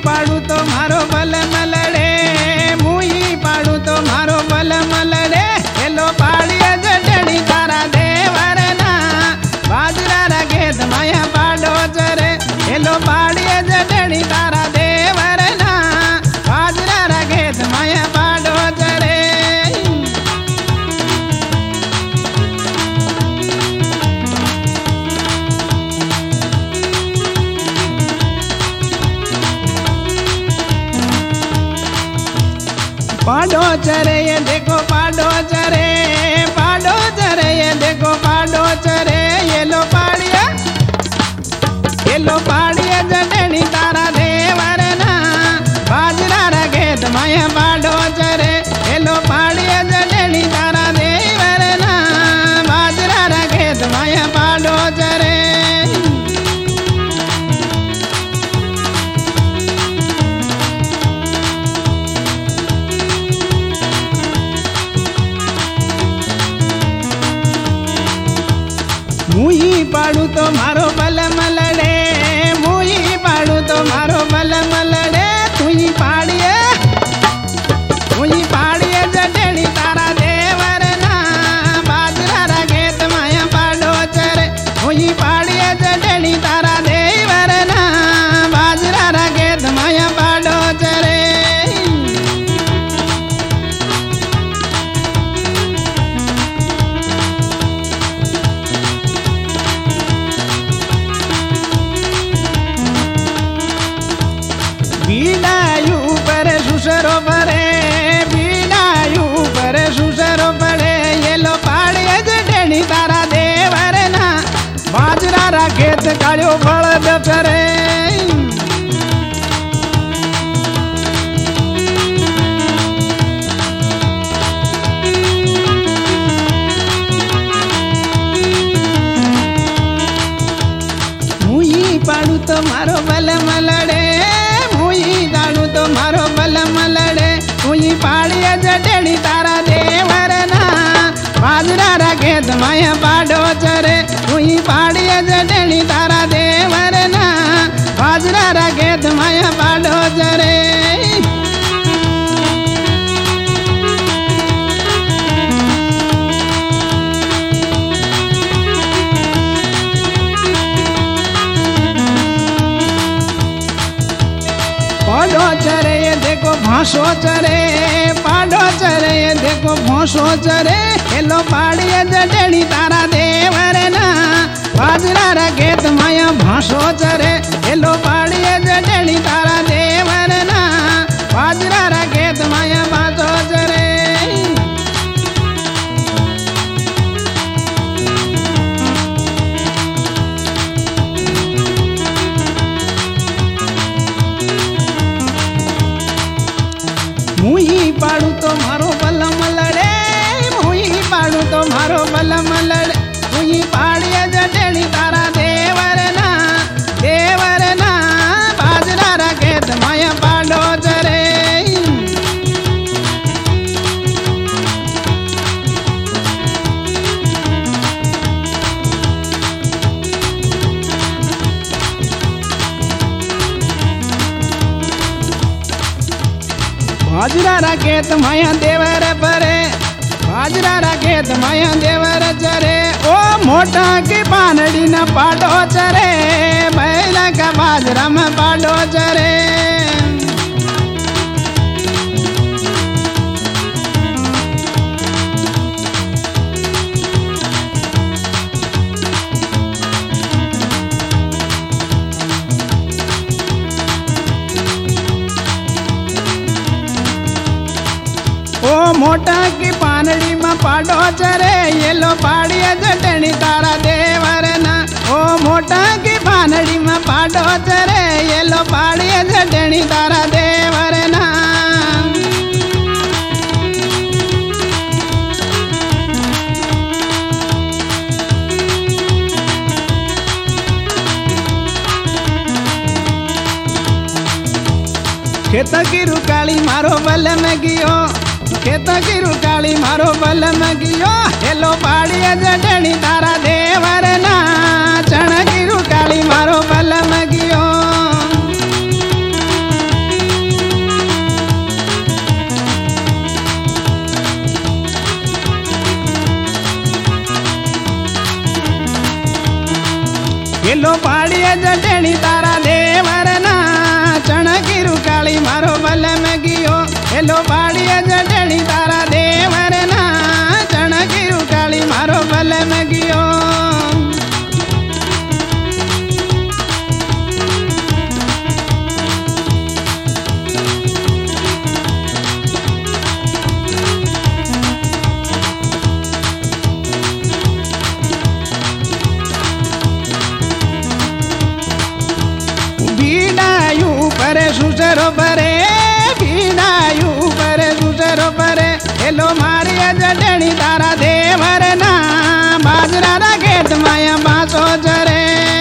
पाड़ू तो मारो बल मलड़े, मुई पाड़ू तो मारो बल मलड़े। हेलो पाड़िए जटणी तारा देवर ना, बाजरा रा खेत माया पाड़ो चरे। हेलो पाड़िए जटणी तारा देवर ना, बाजरा रा खेत माया पाड़ो चरे। पाडो चरे ये देखो पाडो चरे, पाडो चरे ये देखो पाडो चरे। ये लो पाड़िया जटणी तारा देवर ना, बाजरा रा खेत माया पाडो चरे। ये लो पाड़िया जटणी तारा देवर ना, बाजरा रा खेत माया पाडो चरे। मुई पाड़ू तो मारो बल मलड़े, मुई पाड़ू तो मारो बल मलड़े। तुई पाड़िए जटणी तारा देवर ना, बाजरा रा खेत माया पाडो चरे। मुई पाड़िए जटणी तारा देवर ना, बाजरा रा खेत माया पाडो चरे। बीडायू पर सुसरो पड़े, बीडायू पर सुसरो पड़े। ये लो पाड़िए जटणी तारा देवर ना, बाजरा रा खेत काळ्यो बळद चरे। मुई पाड़ू तो मारो बल मलड़े, मुई जाड़ू तो मारो बल मलड़े। मुई पाड़िए जटणी तारा देवर ना, बाजरा रा खेत माया पाडो चरे। मुई पाड़िए जटणी तारा देवर ना, बाजरा रा खेत माया पाडो चरे। पाडो चरे ये देखो भांसो चरे, पाडो चरे ये देखो भांसो चरे। हेलो पाड़िए जटणी तारा देवर ना, बाजरा रा खेत माया भांसो चरे। हेलो पाड़िए जटणी तारा देवर ना, बाजरा रा खेत माया भांसो चरे। मुई पाड़ू तो मारो बल मलड़े, मुई पाड़ू तो मारो बल मलड़े। मुई पाड़िए जटणी तारा देवर ना, देवर ना, बाजरा रा खेत माया पाडो चरे। बाजरा रा खेत माया देवर परे, बाजरा रा खेत माया देवर चरे। ओ मोटा की पानड़ी न पाडो चरे, बैला का बाजरा में पाडो चरे। ओ मोटा की पानड़ी में पाडो चरे। ये लो पाड़िए जटणी तारा देवर ना, ओ मोटा की पानड़ी में पाडो चरे। ये लो पाड़िए जटणी तारा देवर ना। खेत की रुकाली मारो बल में गियो, खेत की रुकाली मारो बल में गियो। हेलो पाड़िए जटणी तारा देवर ना, चण की रुकाली मारो बल में गियो। हेलो पाड़िए जटेणी तारा देवर ना चणकी रुकाली मारो बल में गियो हेलो पाड़िए जटेणी तारा देवर ना चणकी रुकाली मारो बल में गियो सुसरो परे बीनायू परे सुसरो परे हेलो मारिया जटेणी तारा देवर ना बाजरा रा खेत माया बासो चरे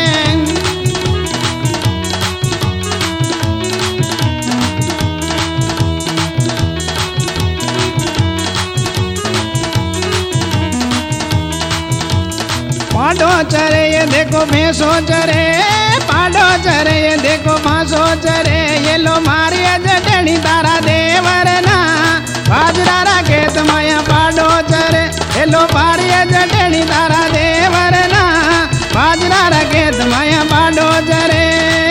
पाडो चरे ये देखो भैंसो चरे पाडो चरे ये देखो भांसो चरे ये लो मारिया जटेणी तारा देवर ना बाजरा रा खेत माया पाडो चरे ये लो मारिया जटेणी तारा देवर ना बाजरा रा खेत माया पाडो चरे।